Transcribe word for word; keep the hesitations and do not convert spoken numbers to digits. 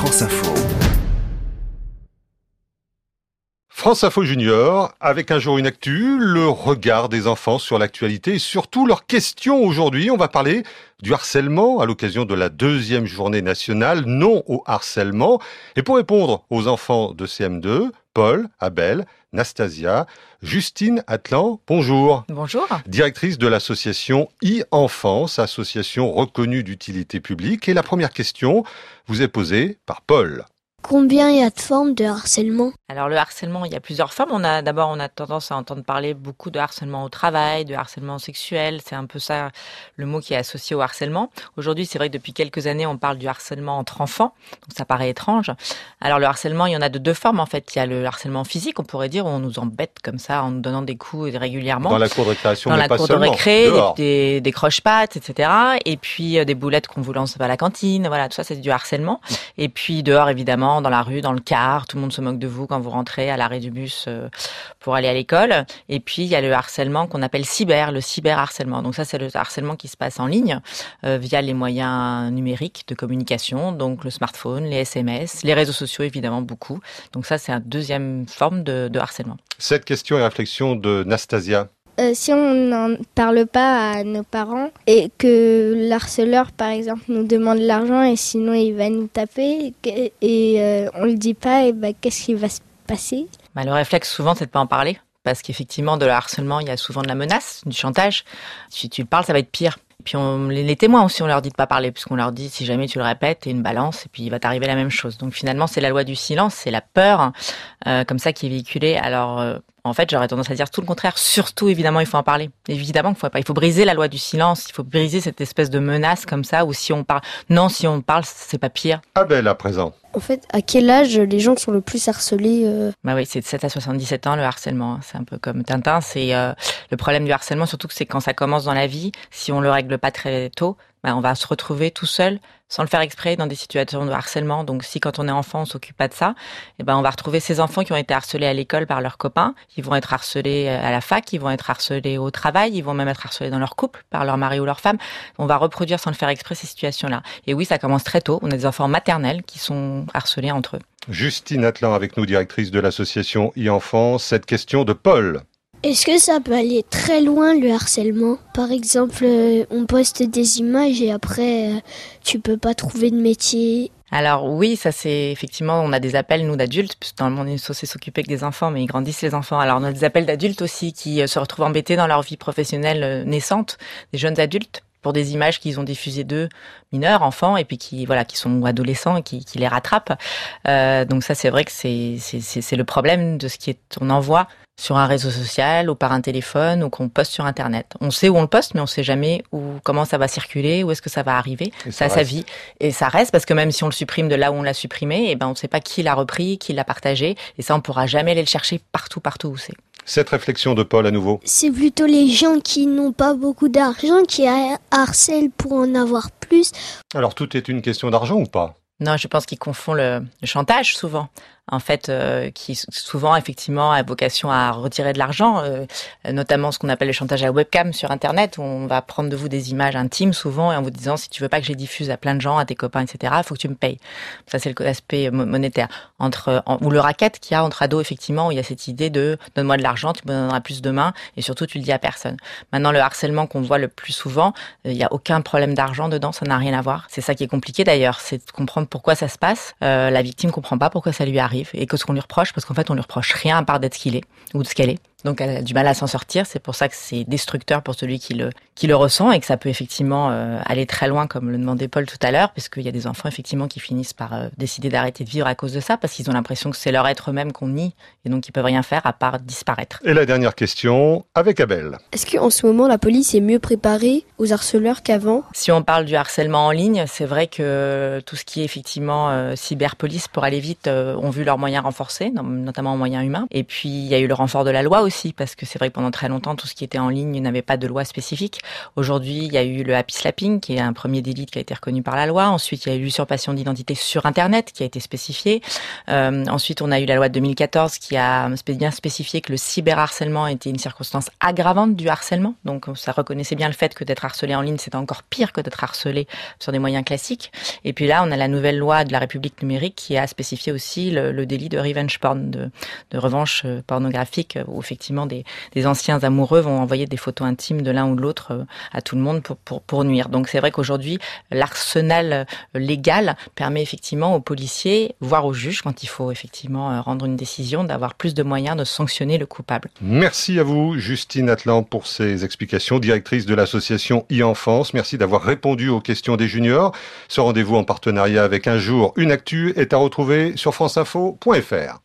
France Info. France Info Junior, avec un jour une actu, le regard des enfants sur l'actualité et surtout leurs questions. Aujourd'hui, on va parler du harcèlement à l'occasion de la deuxième journée nationale non au harcèlement. Et pour répondre aux enfants de C M deux, Paul, Abel, Nastasia, Justine Atlan, bonjour. Bonjour. Directrice de l'association e-Enfance, association reconnue d'utilité publique. Et la première question vous est posée par Paul. Combien il y a de formes de harcèlement ? Alors le harcèlement, il y a plusieurs formes. On a d'abord on a tendance à entendre parler beaucoup de harcèlement au travail, de harcèlement sexuel. C'est un peu ça le mot qui est associé au harcèlement. Aujourd'hui, c'est vrai que depuis quelques années, on parle du harcèlement entre enfants. Donc ça paraît étrange. Alors le harcèlement, il y en a de deux formes en fait. Il y a le harcèlement physique, on pourrait dire, où on nous embête comme ça en nous donnant des coups régulièrement. Dans la cour de récréation, Dans mais la pas cour de seulement. récré, Dehors. des, des, des croche-pattes, et cetera. Et puis euh, des boulettes qu'on vous lance à la cantine. Voilà, tout ça, c'est du harcèlement. Et puis dehors, évidemment, dans la rue, dans le car, tout le monde se moque de vous quand vous rentrez à l'arrêt du bus euh, pour aller à l'école. Et puis il y a le harcèlement qu'on appelle cyber, le cyberharcèlement. Donc ça, c'est le harcèlement qui se passe en ligne euh, via les moyens numériques de communication, donc le smartphone, les S M S, les réseaux sociaux évidemment beaucoup. Donc ça, c'est une deuxième forme de, de harcèlement. Cette question et réflexion de Nastasia. Euh, si on n'en parle pas à nos parents et que l'harceleur, par exemple, nous demande de l'argent et sinon il va nous taper et, et euh, on le dit pas, et bah, qu'est-ce qui va se passer ? Bah, le réflexe souvent, c'est de pas en parler. Parce qu'effectivement, de le harcèlement, il y a souvent de la menace, du chantage. Si tu le parles, ça va être pire. Et puis on, les, les témoins aussi, on leur dit de pas parler, puisqu'on leur dit, si jamais tu le répètes, t'es une balance, et puis il va t'arriver la même chose. Donc finalement, c'est la loi du silence, c'est la peur, euh, comme ça, qui est véhiculée. Alors, euh, en fait, j'aurais tendance à dire tout le contraire. Surtout, évidemment, il faut en parler. Évidemment qu'il faut pas. Il faut briser la loi du silence. Il faut briser cette espèce de menace comme ça, où si on parle, non, si on parle, c'est pas pire. Abel à présent. En fait, à quel âge les gens sont le plus harcelés euh... Bah oui, c'est de sept à soixante-dix-sept ans le harcèlement. C'est un peu comme Tintin. C'est euh, le problème du harcèlement, surtout que c'est quand ça commence dans la vie. Si on le règle pas très tôt, bah on va se retrouver tout seul, sans le faire exprès, dans des situations de harcèlement. Donc si quand on est enfant, on s'occupe pas de ça, et ben on va retrouver ces enfants qui ont été harcelés à l'école par leurs copains. Ils vont être harcelés à la fac, ils vont être harcelés au travail, ils vont même être harcelés dans leur couple par leur mari ou leur femme. On va reproduire sans le faire exprès ces situations-là. Et oui, ça commence très tôt. On a des enfants maternels qui sont harcelés entre eux. Justine Atlan avec nous, directrice de l'association e-Enfance. Cette question de Paul. Est-ce que ça peut aller très loin, le harcèlement ? Par exemple, euh, on poste des images et après, euh, tu peux pas trouver de métier. Alors oui, ça c'est effectivement, on a des appels, nous, d'adultes, puisque dans le monde, on est censé s'occuper que des enfants, mais ils grandissent les enfants. Alors on a des appels d'adultes aussi qui euh, se retrouvent embêtés dans leur vie professionnelle euh, naissante, des jeunes adultes, pour des images qu'ils ont diffusées d'eux, mineurs, enfants, et puis qui voilà, qui sont adolescents et qui, qui les rattrapent. Euh, donc ça, c'est vrai que c'est, c'est, c'est, c'est le problème de ce qui est, on envoie sur un réseau social ou par un téléphone ou qu'on poste sur Internet. On sait où on le poste, mais on sait jamais où, comment ça va circuler, où est-ce que ça va arriver. Et ça ça sa reste. vie. Et ça reste parce que même si on le supprime de là où on l'a supprimé, et ben on ne sait pas qui l'a repris, qui l'a partagé. Et ça, on pourra jamais aller le chercher partout, partout où c'est. Cette réflexion de Paul à nouveau. C'est plutôt les gens qui n'ont pas beaucoup d'argent qui harcèlent pour en avoir plus. Alors tout est une question d'argent ou pas ? Non, je pense qu'ils confondent le, le chantage souvent. En fait, euh, qui souvent effectivement a vocation à retirer de l'argent, euh, notamment ce qu'on appelle le chantage à webcam sur Internet, où on va prendre de vous des images intimes souvent et en vous disant si tu veux pas que je les diffuse à plein de gens, à tes copains, et cetera, il faut que tu me payes. Ça c'est l'aspect monétaire. Entre en, ou le racket qu'il y a entre ados effectivement, où il y a cette idée de donne-moi de l'argent, tu me donneras plus demain, et surtout tu le dis à personne. Maintenant le harcèlement qu'on voit le plus souvent, il y a aucun problème d'argent dedans, ça n'a rien à voir. C'est ça qui est compliqué d'ailleurs, c'est de comprendre pourquoi ça se passe. Euh, la victime comprend pas pourquoi ça lui arrive. Et que ce qu'on lui reproche, parce qu'en fait on lui reproche rien à part d'être ce qu'il est ou de ce qu'elle est. Donc elle a du mal à s'en sortir, c'est pour ça que c'est destructeur pour celui qui le qui le ressent et que ça peut effectivement euh, aller très loin, comme le demandait Paul tout à l'heure, puisqu'il y a des enfants effectivement qui finissent par euh, décider d'arrêter de vivre à cause de ça, parce qu'ils ont l'impression que c'est leur être eux-mêmes qu'on nie et donc ils peuvent rien faire à part disparaître. Et la dernière question avec Abel. Est-ce qu'en ce moment la police est mieux préparée aux harceleurs qu'avant ? Si on parle du harcèlement en ligne, c'est vrai que tout ce qui est effectivement euh, cyberpolice, pour aller vite, euh, ont vu leurs moyens renforcés, notamment en moyens humains. Et puis il y a eu le renfort de la loi aussi. aussi, parce que c'est vrai que pendant très longtemps, tout ce qui était en ligne n'avait pas de loi spécifique. Aujourd'hui, il y a eu le happy slapping, qui est un premier délit qui a été reconnu par la loi. Ensuite, il y a eu l'usurpation d'identité sur Internet, qui a été spécifié. Euh, ensuite, on a eu la loi de deux mille quatorze, qui a bien spécifié que le cyberharcèlement était une circonstance aggravante du harcèlement. Donc, ça reconnaissait bien le fait que d'être harcelé en ligne, c'est encore pire que d'être harcelé sur des moyens classiques. Et puis là, on a la nouvelle loi de la République numérique qui a spécifié aussi le, le délit de revenge porn, de, de revanche pornographique, où effectivement des, des anciens amoureux vont envoyer des photos intimes de l'un ou de l'autre à tout le monde pour, pour, pour nuire. Donc c'est vrai qu'aujourd'hui, l'arsenal légal permet effectivement aux policiers, voire aux juges, quand il faut effectivement rendre une décision, d'avoir plus de moyens de sanctionner le coupable. Merci à vous, Justine Atlan, pour ces explications, directrice de l'association e-Enfance. Merci d'avoir répondu aux questions des juniors. Ce rendez-vous en partenariat avec Un jour, une actu est à retrouver sur franceinfo point fr.